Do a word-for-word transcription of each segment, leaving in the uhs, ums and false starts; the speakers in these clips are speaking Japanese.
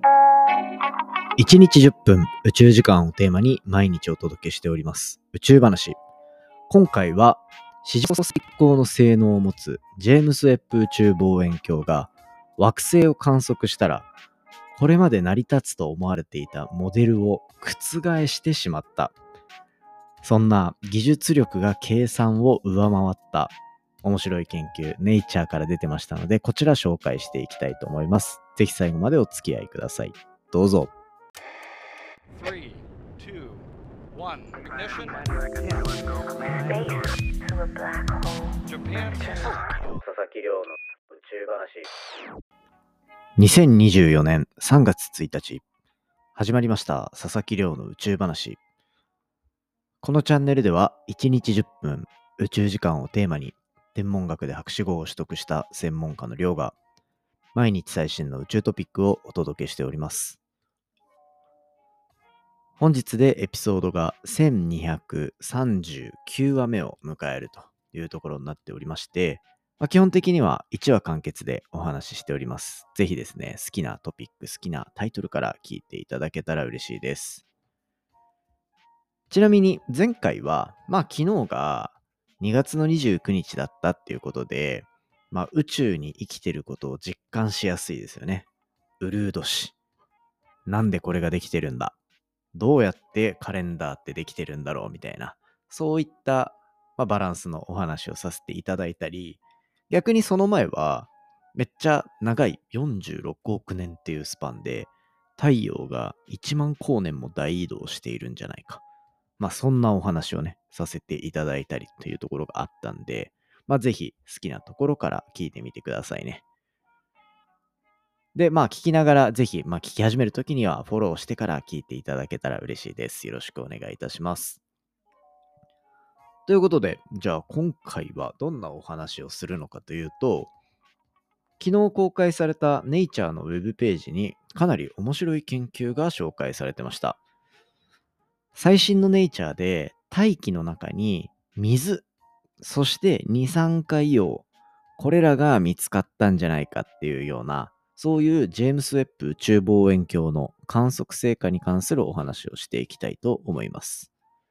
いちにちじゅっぷん宇宙時間をテーマに毎日お届けしております宇宙話。今回は史上最高の性能を持つジェームス・ウェッブ宇宙望遠鏡が惑星を観測したら、これまで成り立つと思われていたモデルを覆してしまった、そんな技術力が計算を上回った面白い研究、ネイチャーから出てましたので、こちら紹介していきたいと思います。ぜひ最後までお付き合いください。どうぞ。 Three, two, one, ignition. Japan. 佐々木亮の宇宙話。にせんにじゅうよねんさんがつついたち、始まりました佐々木亮の宇宙話。このチャンネルではいちにちじゅっぷん宇宙時間をテーマに、天文学で博士号を取得した専門家の亮が毎日最新の宇宙トピックをお届けしております。本日でエピソードがせんにひゃくさんじゅうきゅうわめを迎えるというところになっておりまして、まあ、基本的にはいちわ完結でお話ししております。ぜひですね、好きなトピック、好きなタイトルから聞いていただけたら嬉しいです。ちなみに前回は、まあ昨日がにがつのにじゅうくにちだったっていうことで、まあ宇宙に生きてることを実感しやすいですよね。うるう年。なんでこれができてるんだ、どうやってカレンダーってできてるんだろうみたいな、そういった、まあ、バランスのお話をさせていただいたり、逆にその前はめっちゃ長いよんじゅうろくおくねんっていうスパンで太陽がいちまんこうねんも大移動しているんじゃないか、まあそんなお話をねさせていただいたりというところがあったんで、まあぜひ好きなところから聞いてみてくださいね。で、まあ聞きながらぜひ、まあ聞き始めるときにはフォローしてから聞いていただけたら嬉しいです。よろしくお願いいたします。ということで、じゃあ今回はどんなお話をするのかというと、昨日公開されたネイチャーのウェブページにかなり面白い研究が紹介されてました。最新のネイチャーで大気の中に水、そして二酸化硫黄、これらが見つかったんじゃないかっていうような、そういうジェームス・ウェッブ宇宙望遠鏡の観測成果に関するお話をしていきたいと思います。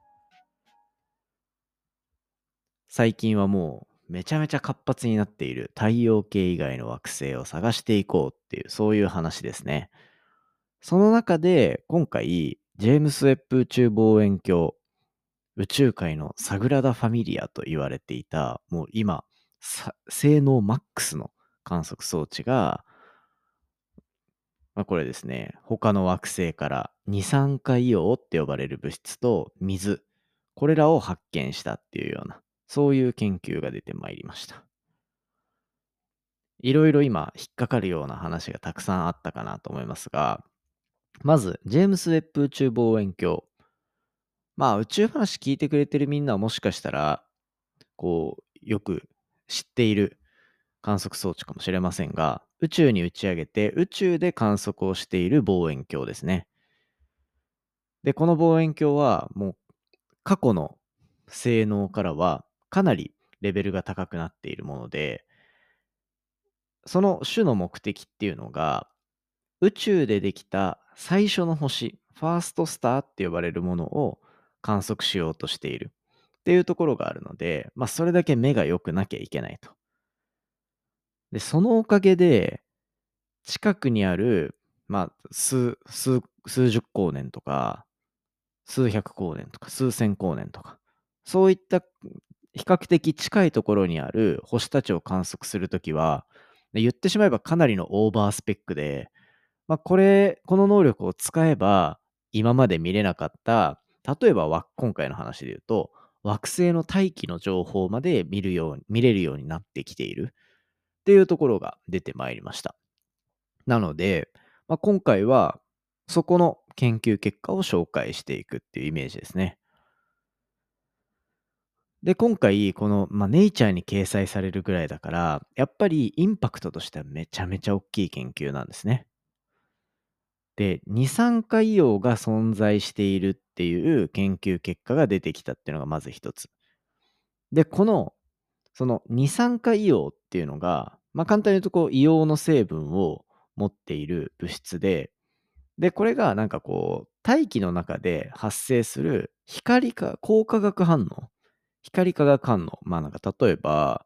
最近はもうめちゃめちゃ活発になっている太陽系以外の惑星を探していこうっていう、そういう話ですね。その中で今回ジェームス・ウェッブ宇宙望遠鏡、宇宙界のサグラダ・ファミリアと言われていた、もう今性能マックスの観測装置が、まあ、これですね、他の惑星から二酸化硫黄って呼ばれる物質と水、これらを発見したっていうような、そういう研究が出てまいりました。いろいろ今引っかかるような話がたくさんあったかなと思いますが、まずジェームス・ウェッブ宇宙望遠鏡。まあ宇宙話聞いてくれてるみんなはもしかしたらこうよく知っている観測装置かもしれませんが、宇宙に打ち上げて宇宙で観測をしている望遠鏡ですね。で、この望遠鏡はもう過去の性能からはかなりレベルが高くなっているもので、その主の目的っていうのが、宇宙でできた最初の星、ファーストスターって呼ばれるものを観測しようとしているっていうところがあるので、まあそれだけ目が良くなきゃいけないと。で、そのおかげで、近くにある、まあ、数、数、数十光年とか、数百光年とか、数千光年とか、そういった比較的近いところにある星たちを観測するときは、言ってしまえばかなりのオーバースペックで、まあ、これ、この能力を使えば、今まで見れなかった、例えばわ今回の話で言うと、惑星の大気の情報まで見るように、見れるようになってきているっていうところが出てまいりました。なので、まあ、今回はそこの研究結果を紹介していくっていうイメージですね。で、今回、この、まあ、ネイチャーに掲載されるぐらいだから、やっぱりインパクトとしてはめちゃめちゃ大きい研究なんですね。で、二酸化硫黄が存在しているっていう研究結果が出てきたっていうのがまず一つ。で、この、その二酸化硫黄っていうのが、まあ、簡単に言うとこう、硫黄の成分を持っている物質で、 で、これがなんかこう、大気の中で発生する光か光化学反応。光化学反応。まあなんか例えば、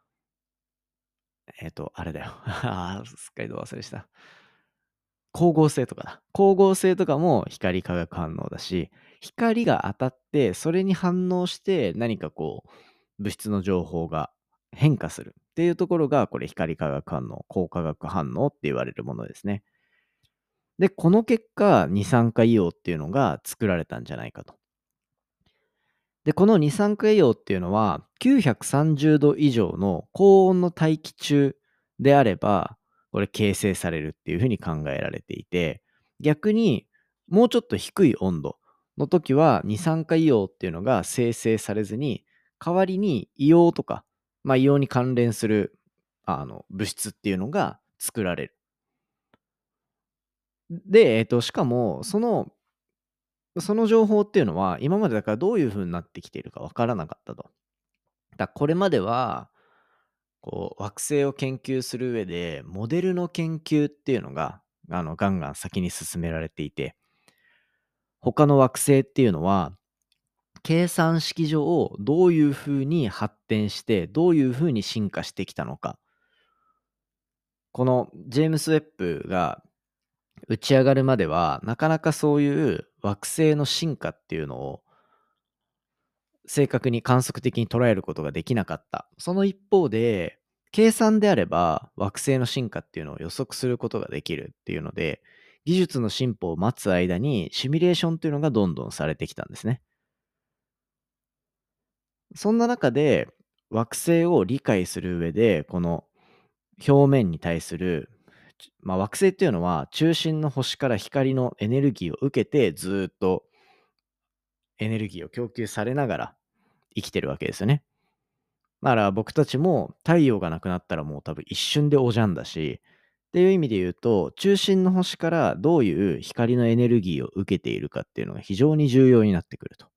えっと、あれだよ。ああ、すっかりど忘れした。光合成とかだ。光合成とかも光化学反応だし、光が当たって、それに反応して何かこう、物質の情報が変化するっていうところが、これ光化学反応、光化学反応って言われるものですね。で、この結果、二酸化硫黄っていうのが作られたんじゃないかと。で、この二酸化硫黄っていうのは、きゅうひゃくさんじゅうど以上の高温の大気中であれば、これ形成されるっていうふうに考えられていて、逆にもうちょっと低い温度の時は二酸化硫黄っていうのが生成されずに、代わりに硫黄とか、まあ、硫黄に関連するあの物質っていうのが作られる。で、えっと、しかも、そのその情報っていうのは、今までだからどういう風になってきているかわからなかったと。だこれまでは、こう、惑星を研究する上で、モデルの研究っていうのが、あの、ガンガン先に進められていて、他の惑星っていうのは、計算式上、どういう風に発展して、どういう風に進化してきたのか。このジェームス・ウェッブが打ち上がるまでは、なかなかそういう惑星の進化っていうのを正確に観測的に捉えることができなかった。その一方で、計算であれば惑星の進化っていうのを予測することができるっていうので、技術の進歩を待つ間にシミュレーションっていうのがどんどんされてきたんですね。そんな中で惑星を理解する上で、この表面に対する、まあ、惑星っていうのは中心の星から光のエネルギーを受けてずーっとエネルギーを供給されながら生きてるわけですよね。だから僕たちも太陽がなくなったらもう多分一瞬でおじゃんだし、っていう意味で言うと、中心の星からどういう光のエネルギーを受けているかっていうのが非常に重要になってくると。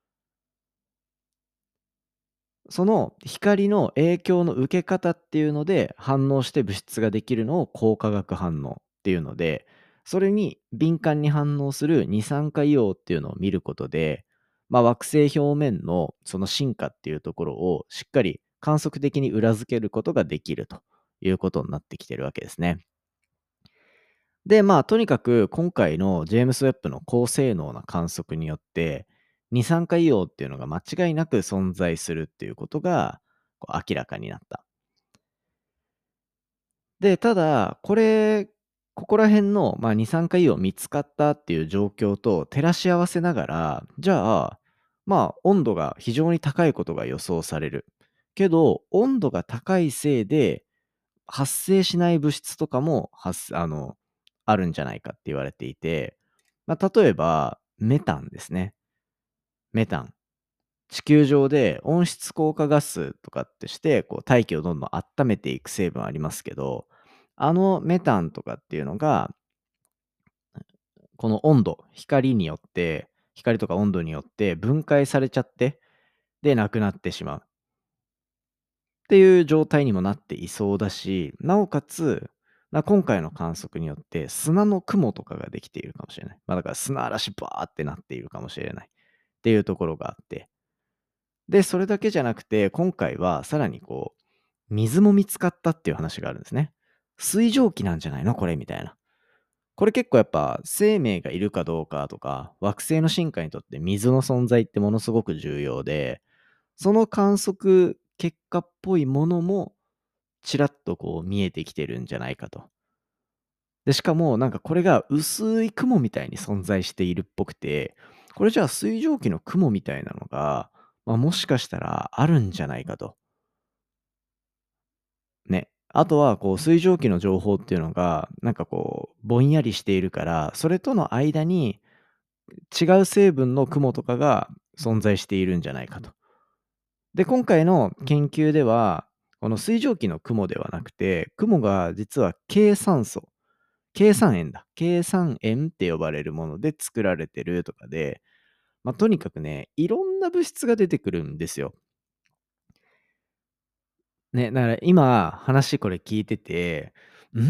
その光の影響の受け方っていうので反応して物質ができるのを光化学反応っていうので、それに敏感に反応する二酸化硫黄っていうのを見ることで、まあ、惑星表面のその進化っていうところをしっかり観測的に裏付けることができるということになってきてるわけですね。で、まあ、とにかく今回のジェームス・ウェッブの高性能な観測によって、二酸化硫黄っていうのが間違いなく存在するっていうことがこう明らかになった。で、ただ、これ、ここら辺の、まあ、二酸化硫黄見つかったっていう状況と照らし合わせながら、じゃあ、まあ、温度が非常に高いことが予想される。けど、温度が高いせいで発生しない物質とかも発あの、あるんじゃないかって言われていて、まあ、例えば、メタンですね。メタン。地球上で温室効果ガスとかってして、こう大気をどんどん温めていく成分ありますけど、あのメタンとかっていうのが、この温度、光によって、光とか温度によって分解されちゃって、で、なくなってしまう。っていう状態にもなっていそうだし、なおかつ、な今回の観測によって砂の雲とかができているかもしれない。まあだから砂嵐バーってなっているかもしれないっていうところがあって。で、それだけじゃなくて、今回はさらにこう、水も見つかったっていう話があるんですね。水蒸気なんじゃないのこれみたいな。これ結構やっぱ生命がいるかどうかとか、惑星の進化にとって水の存在ってものすごく重要で、その観測結果っぽいものもちらっとこう見えてきてるんじゃないかと。で、しかもなんかこれが薄い雲みたいに存在しているっぽくて、これじゃあ水蒸気の雲みたいなのが、まあ、もしかしたらあるんじゃないかと。ね。あとはこう水蒸気の情報っていうのが、なんかこうぼんやりしているから、それとの間に違う成分の雲とかが存在しているんじゃないかと。で、今回の研究では、この水蒸気の雲ではなくて、雲が実は計酸素、計算塩だ。計算塩って呼ばれるもので作られてるとかで、まあ、とにかくね、いろんな物質が出てくるんですよ。ね、だから今話これ聞いてて、ん？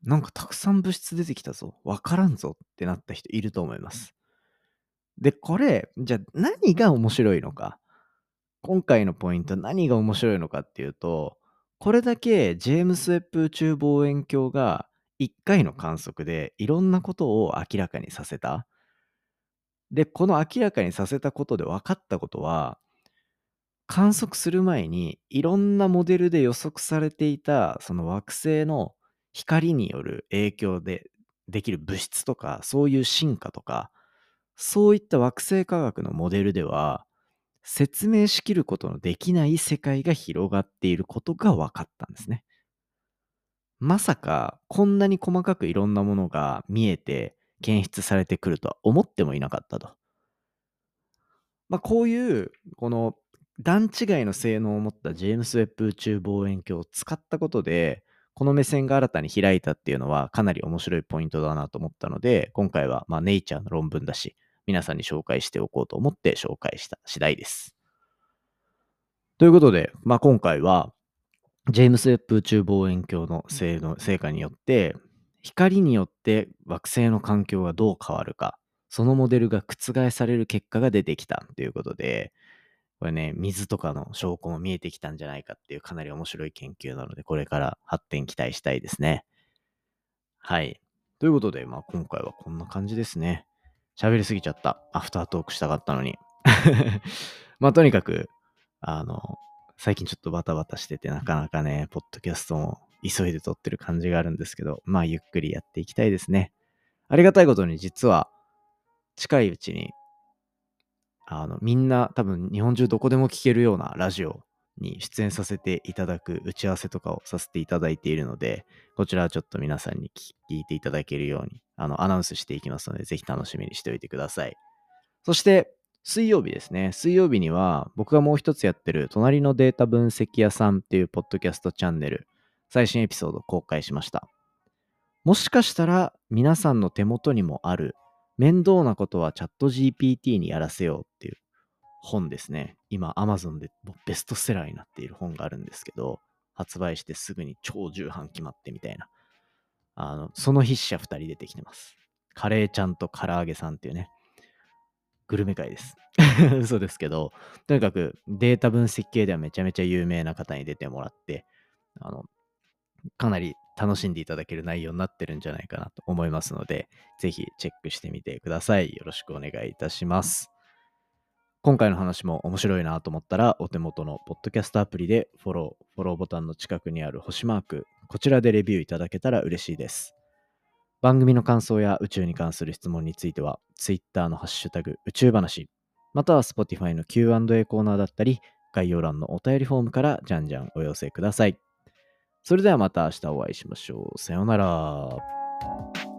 なんかたくさん物質出てきたぞ。わからんぞってなった人いると思います。で、これ、じゃあ何が面白いのか。今回のポイント、何が面白いのかっていうと、これだけジェームス・ウェッブ宇宙望遠鏡がいっかいの観測でいろんなことを明らかにさせた。で、この明らかにさせたことで分かったことは、観測する前にいろんなモデルで予測されていたその惑星の光による影響でできる物質とか、そういう進化とか、そういった惑星科学のモデルでは説明しきることのできない世界が広がっていることが分かったんですね。まさかこんなに細かくいろんなものが見えて検出されてくるとは思ってもいなかったと。まあ、こういうこの段違いの性能を持ったジェームス・ウェッブ宇宙望遠鏡を使ったことで、この目線が新たに開いたっていうのはかなり面白いポイントだなと思ったので、今回はまあネイチャーの論文だし、皆さんに紹介しておこうと思って紹介した次第です。ということで、まあ、今回はジェームス・ウェッブ宇宙望遠鏡の性能成果によって、光によって惑星の環境がどう変わるか、そのモデルが覆される結果が出てきたということで、これね、水とかの証拠も見えてきたんじゃないかっていうかなり面白い研究なので、これから発展期待したいですね。はい。ということで、まあ今回はこんな感じですね。喋りすぎちゃった。アフタートークしたかったのに。まあとにかく、あの、最近ちょっとバタバタしててなかなかね、ポッドキャストも急いで撮ってる感じがあるんですけど、まあゆっくりやっていきたいですね。ありがたいことに実は近いうちに、あの、みんな多分日本中どこでも聞けるようなラジオに出演させていただく打ち合わせとかをさせていただいているので、こちらはちょっと皆さんに聞いていただけるように、あの、アナウンスしていきますので、ぜひ楽しみにしておいてください。そして、水曜日ですね。水曜日には、僕がもう一つやってる、隣のデータ分析屋さんっていうポッドキャストチャンネル、最新エピソード公開しました。もしかしたら、皆さんの手元にもある、面倒なことはチャット ジーピーティー にやらせようっていう本ですね。今、Amazon でベストセラーになっている本があるんですけど、発売してすぐに超重版決まってみたいな。あの、その筆者ふたり出てきてます。カレーちゃんと唐揚げさんっていうね。グルメ界です。嘘ですけど、とにかくデータ分析系ではめちゃめちゃ有名な方に出てもらって、あの、かなり楽しんでいただける内容になってるんじゃないかなと思いますので、ぜひチェックしてみてください。よろしくお願いいたします。今回の話も面白いなと思ったら、お手元のポッドキャストアプリでフォロー、フォローボタンの近くにある星マーク、こちらでレビューいただけたら嬉しいです。番組の感想や宇宙に関する質問については、Twitter のハッシュタグ宇宙話、または Spotify の キューアンドエー コーナーだったり、概要欄のお便りフォームからじゃんじゃんお寄せください。それではまた明日お会いしましょう。さようなら。